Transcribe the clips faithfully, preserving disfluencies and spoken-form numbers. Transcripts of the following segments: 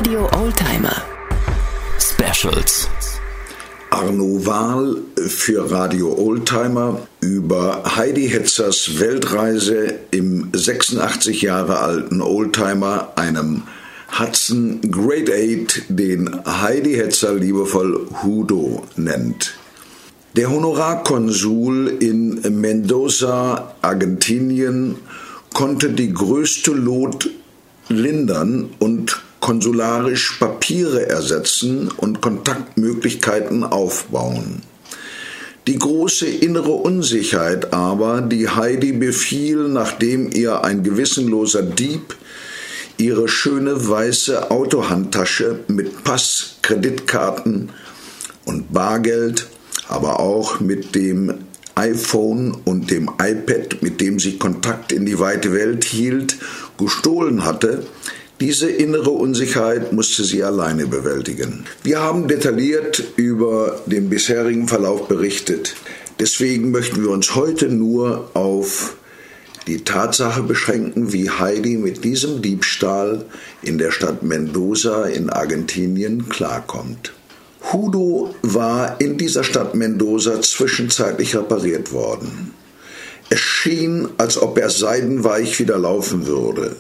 Radio Oldtimer Specials. Arno Wahl für Radio Oldtimer über Heidi Hetzers Weltreise im sechsundachtzig Jahre alten Oldtimer, einem Hudson Great Eight, den Heidi Hetzer liebevoll Hudo nennt. Der Honorarkonsul in Mendoza, Argentinien, konnte die größte Not lindern und konsularisch Papiere ersetzen und Kontaktmöglichkeiten aufbauen. Die große innere Unsicherheit aber, die Heidi befiel, nachdem ihr ein gewissenloser Dieb ihre schöne weiße Autohandtasche mit Pass, Kreditkarten und Bargeld, aber auch mit dem iPhone und dem iPad, mit dem sie Kontakt in die weite Welt hielt, gestohlen hatte. Diese innere Unsicherheit musste sie alleine bewältigen. Wir haben detailliert über den bisherigen Verlauf berichtet. Deswegen möchten wir uns heute nur auf die Tatsache beschränken, wie Heidi mit diesem Diebstahl in der Stadt Mendoza in Argentinien klarkommt. Hudo war in dieser Stadt Mendoza zwischenzeitlich repariert worden. Es schien, als ob er seidenweich wieder laufen würde,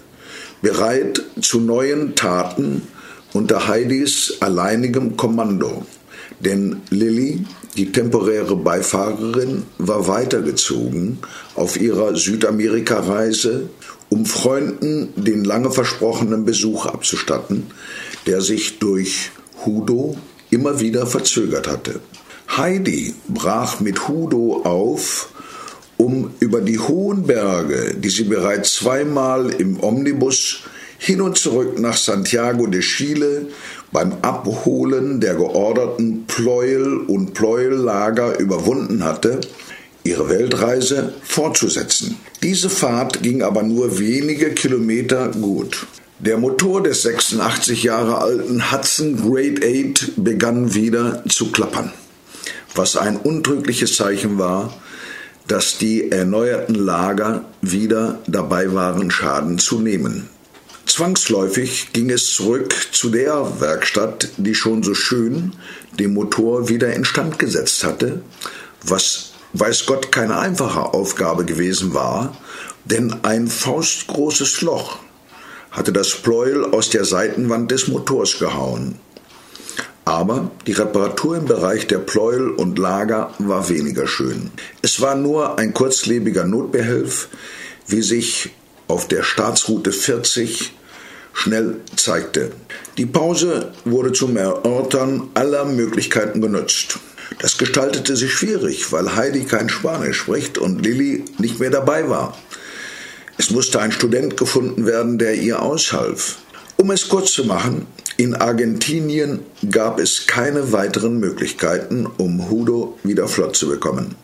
bereit zu neuen Taten unter Heidis alleinigem Kommando. Denn Lilly, die temporäre Beifahrerin, war weitergezogen auf ihrer Südamerika-Reise, um Freunden den lange versprochenen Besuch abzustatten, der sich durch Hudo immer wieder verzögert hatte. Heidi brach mit Hudo auf, um über die hohen Berge, die sie bereits zweimal im Omnibus hin und zurück nach Santiago de Chile beim Abholen der georderten Pleuel- und Pleuellager überwunden hatte, ihre Weltreise fortzusetzen. Diese Fahrt ging aber nur wenige Kilometer gut. Der Motor des sechsundachtzig Jahre alten Hudson Great Eight begann wieder zu klappern, was ein untrügliches Zeichen war, dass die erneuerten Lager wieder dabei waren, Schaden zu nehmen. Zwangsläufig ging es zurück zu der Werkstatt, die schon so schön den Motor wieder instand gesetzt hatte, was weiß Gott keine einfache Aufgabe gewesen war, denn ein faustgroßes Loch hatte das Pleuel aus der Seitenwand des Motors gehauen. Aber die Reparatur im Bereich der Pleuel und Lager war weniger schön. Es war nur ein kurzlebiger Notbehelf, wie sich auf der Staatsroute vierzig schnell zeigte. Die Pause wurde zum Erörtern aller Möglichkeiten genutzt. Das gestaltete sich schwierig, weil Heidi kein Spanisch spricht und Lilly nicht mehr dabei war. Es musste ein Student gefunden werden, der ihr aushalf. Um es kurz zu machen, in Argentinien gab es keine weiteren Möglichkeiten, um Hudo wieder flott zu bekommen.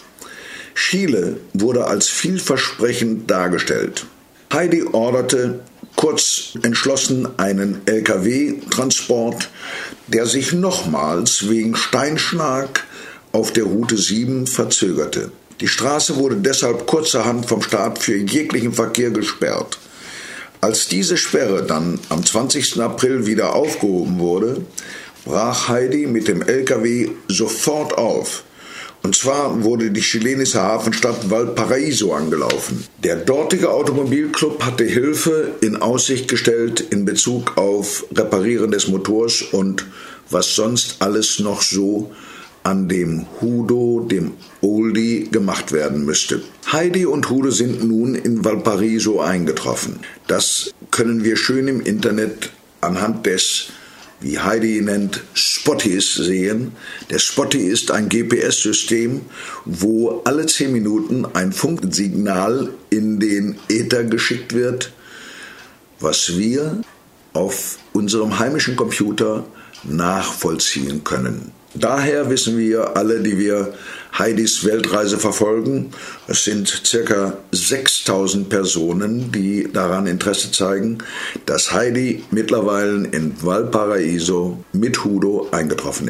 Chile wurde als vielversprechend dargestellt. Heidi orderte kurz entschlossen einen L K W-Transport, der sich nochmals wegen Steinschlag auf der Route sieben verzögerte. Die Straße wurde deshalb kurzerhand vom Staat für jeglichen Verkehr gesperrt. Als diese Sperre dann am zwanzigsten April wieder aufgehoben wurde, brach Heidi mit dem L K W sofort auf. Und zwar wurde die chilenische Hafenstadt Valparaíso angelaufen. Der dortige Automobilclub hatte Hilfe in Aussicht gestellt in Bezug auf Reparieren des Motors und was sonst alles noch so an dem Hudo, dem Oldie, gemacht werden müsste. Heidi und Hudo sind nun in Valparaíso eingetroffen. Das können wir schön im Internet anhand des, wie Heidi ihn nennt, Spotties sehen. Der Spotty ist ein G P S-System, wo alle zehn Minuten ein Funksignal in den Äther geschickt wird, was wir auf unserem heimischen Computer nachvollziehen können. Daher wissen wir alle, die wir Heidis Weltreise verfolgen, es sind circa sechstausend Personen, die daran Interesse zeigen, dass Heidi mittlerweile in Valparaíso mit Hudo eingetroffen ist.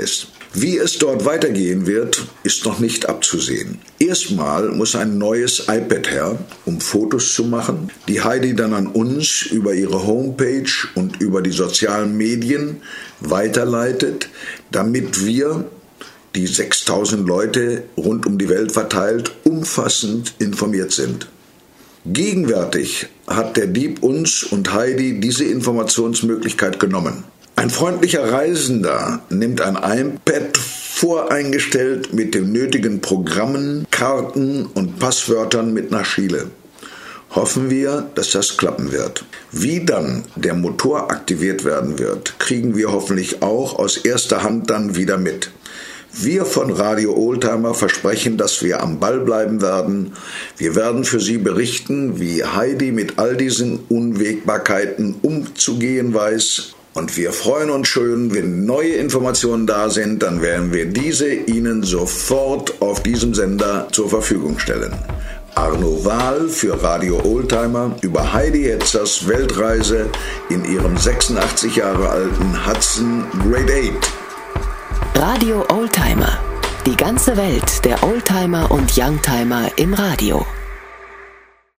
Wie es dort weitergehen wird, ist noch nicht abzusehen. Erstmal muss ein neues iPad her, um Fotos zu machen, die Heidi dann an uns über ihre Homepage und über die sozialen Medien weiterleitet, damit wir, die sechstausend Leute rund um die Welt verteilt, umfassend informiert sind. Gegenwärtig hat der Dieb uns und Heidi diese Informationsmöglichkeit genommen. Ein freundlicher Reisender nimmt ein iPad voreingestellt mit den nötigen Programmen, Karten und Passwörtern mit nach Chile. Hoffen wir, dass das klappen wird. Wie dann der Motor aktiviert werden wird, kriegen wir hoffentlich auch aus erster Hand dann wieder mit. Wir von Radio Oldtimer versprechen, dass wir am Ball bleiben werden. Wir werden für Sie berichten, wie Heidi mit all diesen Unwägbarkeiten umzugehen weiß. Und wir freuen uns schön, wenn neue Informationen da sind, dann werden wir diese Ihnen sofort auf diesem Sender zur Verfügung stellen. Arno Wahl für Radio Oldtimer über Heidi Hetzers Weltreise in ihrem sechsundachtzig Jahre alten Hudson Grade acht. Radio Oldtimer. Die ganze Welt der Oldtimer und Youngtimer im Radio.